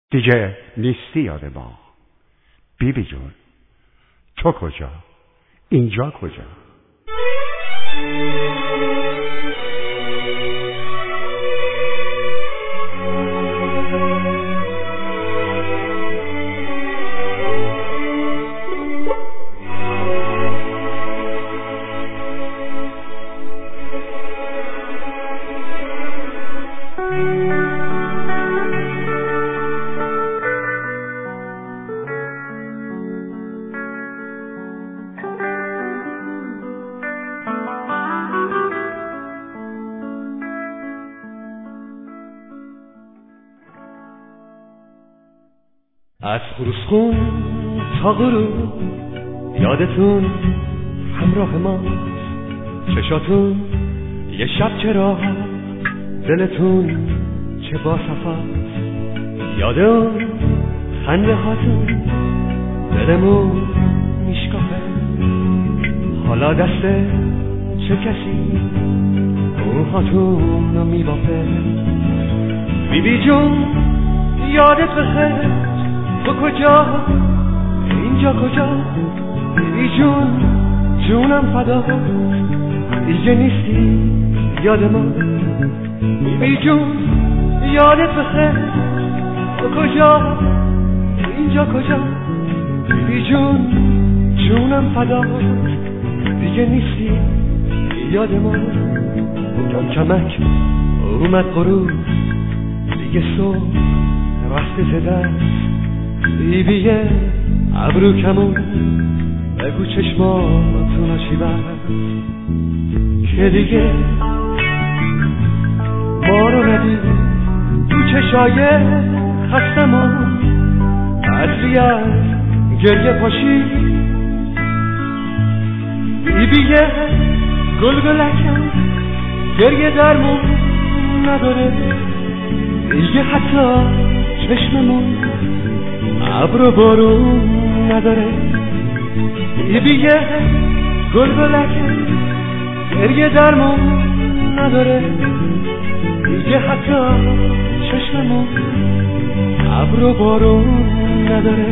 دیگه نیستی یاد ما. بیبی جون تو کجا؟ اینجا کجا؟ از خروسخون تا غروب یادتون همراه ماست، چشاتون یه شب چرا دلتون چه با صفاست، یاد اون خنده هاتون دلمون میشکافه، حالا دست چه کسی موهاتون رو میبافه. بیبی جون یادت بخیر، تو کجا؟ اینجا کجا؟ بیبی جون جونم فدا، دیگه نیستی یاد ما. بیبی جون یادت بخیر، تو کجا؟ اینجا کجا؟ بیبی جون جونم فدا، دیگه نیستی یاد ما. کم کمک اومد غروب، دیگه صبح رفته زده، بیبیه ابرو کمون بگو چشماتون شیبن که دیگه ما رو ندید تو چشای خستمون، عطری از گریه پاشی بیبیه گلگلکم گریه درمون نداره، دیگه حتی چشممون ابر و بارون نداره. بیبیه گلگلکه گریه درمون نداره، دیگه حتی چشممون ابر و بارون نداره.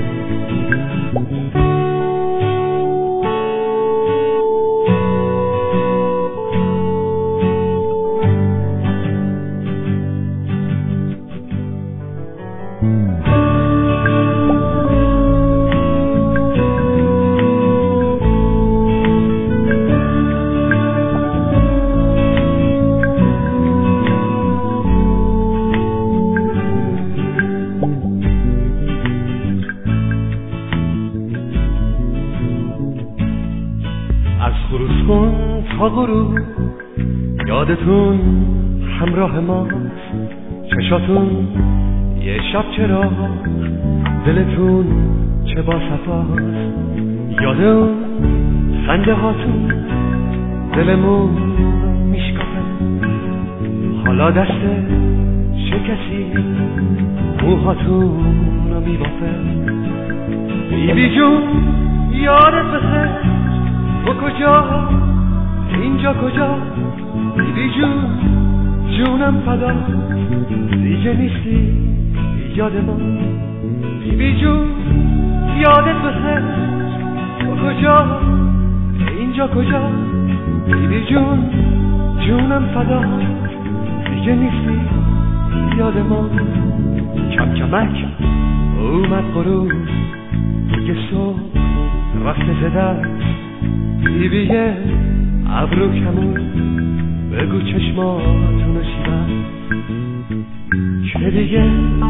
از خروسخون تا غروب یادتون همراه ماست، چشاتون یه شب چرا دلتون چه با صفاست، یاد اون خنده هاتون دلمون میشکافه، حالا دست چه کسی موهاتون رو میبافه. بیبی جون یادت بخیر، تو کجا؟ اینجا کجا؟ بیبی جون جونم فدا، دیگه نیستی یاد ما. بیبی جون یادت بخیر، تو کجا؟ اینجا کجا؟ بیبی جون جونم فدا، دیگه نیستی یاد ما. کم کمک اومد غروب، دیگه صبح رفته زده، بیبیه ابرو کمون بگو چشماتونو شیبن که دیگه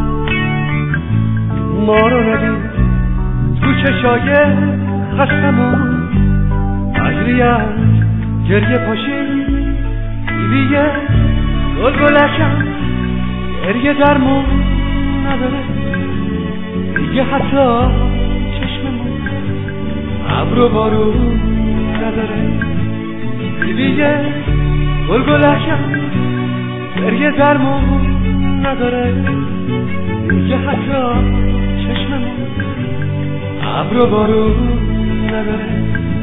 ما رو ندید تو چشای خستمون، عطری از گریه پاشی بیبیه گلگلکم گریه درمون نداره، دیگه حتی چشممون ابر و بارون نداره. بیبیه گلگلکم گریه درمون نداره، دیگه حتی چشممون ابر و بارون نداره.